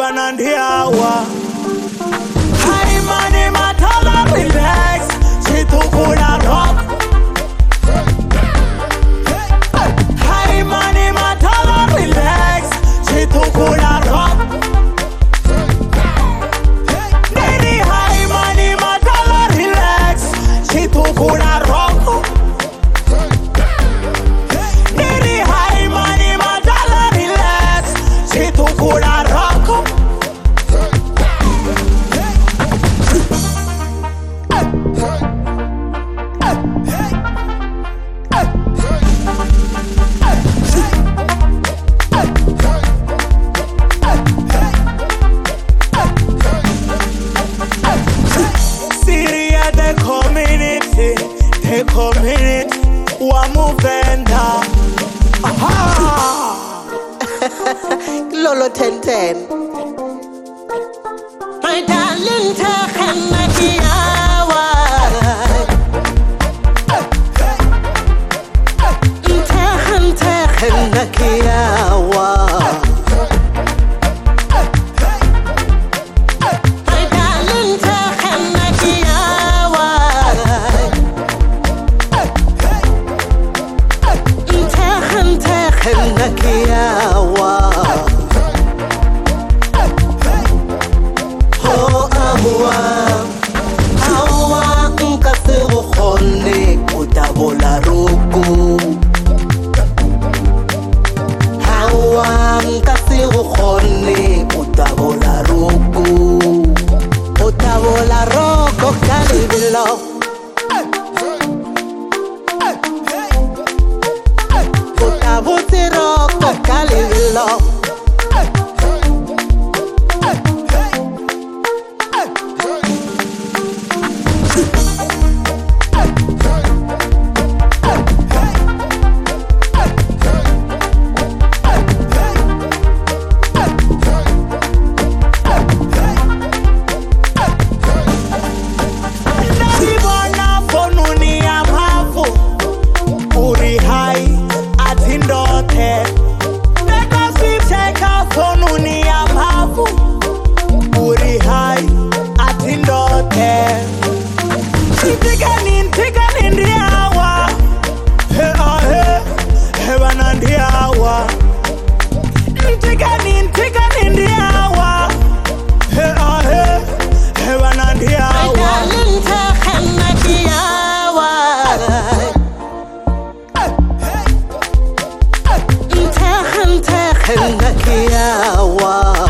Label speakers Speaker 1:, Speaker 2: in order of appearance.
Speaker 1: Heaven and Yawa. Hi money matala relax. She took all a rock. Hi money matala relax. She took all a rock. Daddy hi money matala relax. She took all a rock. Daddy hi money matala relax. She took all a rock. Syria the community wa movenda. Aha.
Speaker 2: Lolo 1010.
Speaker 3: My darling, Takhanakiawa.
Speaker 2: Takhanakiawa.
Speaker 3: My darling, Takhanakiawa.
Speaker 2: Takhanakiawa. Hawa nkase go kgonne o tabola roko. Hawa nkase go kgonne o tabola roko. O tabola roko ka lebelo. O tabotse roko ka lebelo.
Speaker 1: Heaven and Yawa. Ticking in the hour. Heaven and Yawa.
Speaker 3: My darling, Takhanakiawa.
Speaker 2: Takhanakiawa.